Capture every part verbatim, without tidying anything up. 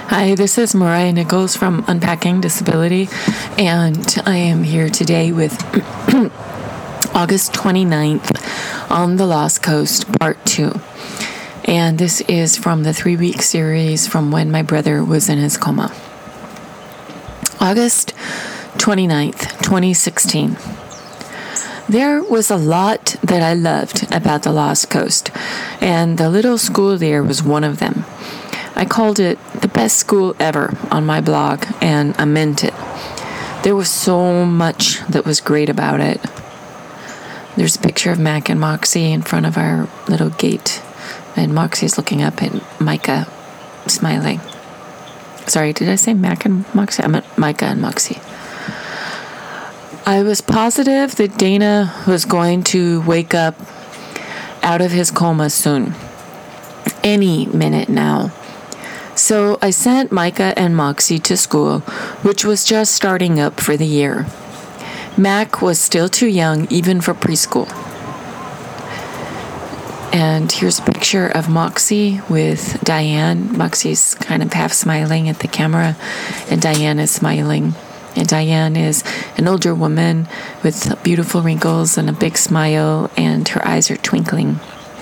Hi, this is Mariah Nichols from Unpacking Disability, and I am here today with August twenty-ninth on the Lost Coast, Part two. And this is from the three-week series from when my brother was in his coma. August twenty-ninth, twenty sixteen. There was a lot that I loved about the Lost Coast, and the little school there was one of them. I called it the best school ever on my blog, and I meant it. There was so much that was great about it. There's a picture of Mac and Moxie in front of our little gate, and Moxie's looking up at Micah, smiling. Sorry, did I say Mac and Moxie? I meant Micah and Moxie. I was positive that Dana was going to wake up out of his coma soon. Any minute now. So I sent Micah and Moxie to school, which was just starting up for the year. Mac was still too young, even for preschool. And here's a picture of Moxie with Diane. Moxie's kind of half smiling at the camera, and Diane is smiling. And Diane is an older woman with beautiful wrinkles and a big smile, and her eyes are twinkling.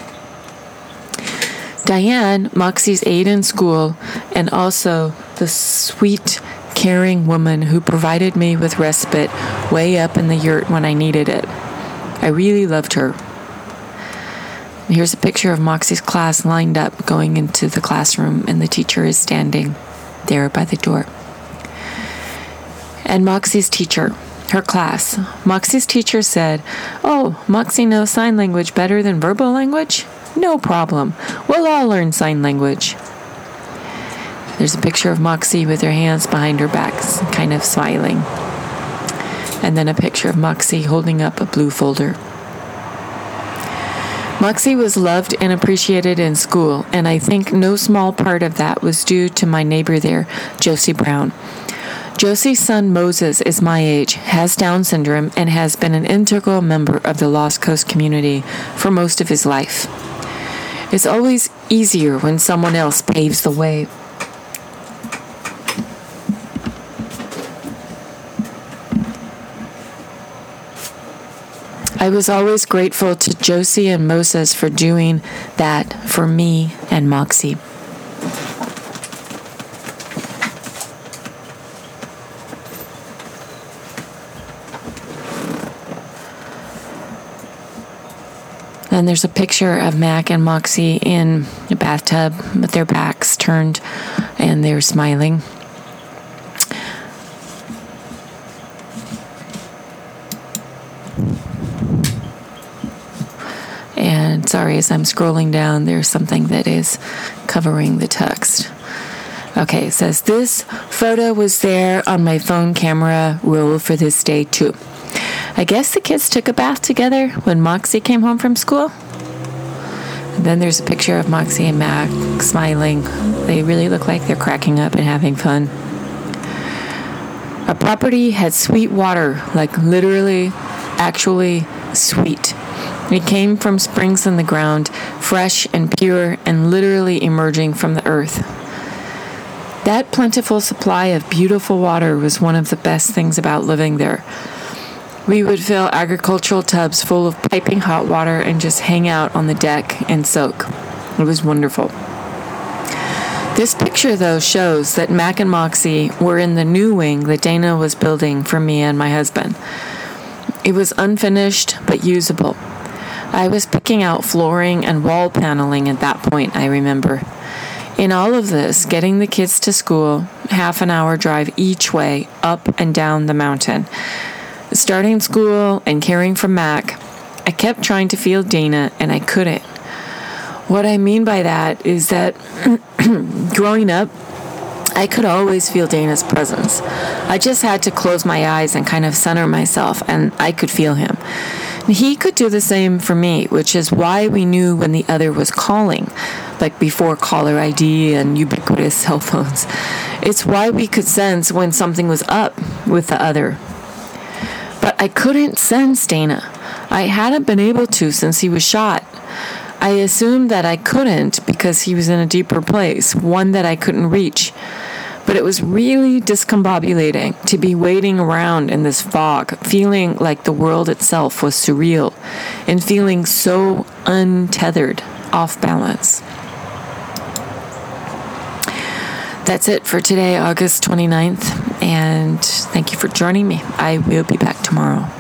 Diane, Moxie's aide in school, and also the sweet, caring woman who provided me with respite way up in the yurt when I needed it. I really loved her. Here's a picture of Moxie's class lined up going into the classroom, and the teacher is standing there by the door. And Moxie's teacher, her class. Moxie's teacher said, "Oh, Moxie knows sign language better than verbal language? No problem. We'll all learn sign language." There's a picture of Moxie with her hands behind her back, kind of smiling. And then a picture of Moxie holding up a blue folder. Moxie was loved and appreciated in school, and I think no small part of that was due to my neighbor there, Josie Brown. Josie's son Moses is my age, has Down syndrome, and has been an integral member of the Lost Coast community for most of his life. It's always easier when someone else paves the way. I was always grateful to Josie and Moses for doing that for me and Moxie. And there's a picture of Mac and Moxie in a bathtub with their backs turned, and they're smiling. And sorry, as I'm scrolling down, there's something that is covering the text. Okay, it says, "This photo was there on my phone camera roll for this day too. I guess the kids took a bath together when Moxie came home from school." And then there's a picture of Moxie and Mac smiling. They really look like they're cracking up and having fun. Our property had sweet water, like literally, actually sweet. It came from springs in the ground, fresh and pure and literally emerging from the earth. That plentiful supply of beautiful water was one of the best things about living there. We would fill agricultural tubs full of piping hot water and just hang out on the deck and soak. It was wonderful. This picture, though, shows that Mac and Moxie were in the new wing that Dana was building for me and my husband. It was unfinished but usable. I was picking out flooring and wall paneling at that point, I remember. In all of this, getting the kids to school, half an hour drive each way, up and down the mountain. Starting school and caring for Mac, I kept trying to feel Dana, and I couldn't. What I mean by that is that growing up, I could always feel Dana's presence. I just had to close my eyes and kind of center myself, and I could feel him. He could do the same for me, which is why we knew when the other was calling, like before caller I D and ubiquitous cell phones. It's why we could sense when something was up with the other. But I couldn't sense Dana. I hadn't been able to since he was shot. I assumed that I couldn't because he was in a deeper place, one that I couldn't reach. But it was really discombobulating to be waiting around in this fog, feeling like the world itself was surreal and feeling so untethered, off balance. That's it for today, August twenty-ninth, and thank you for joining me. I will be back tomorrow.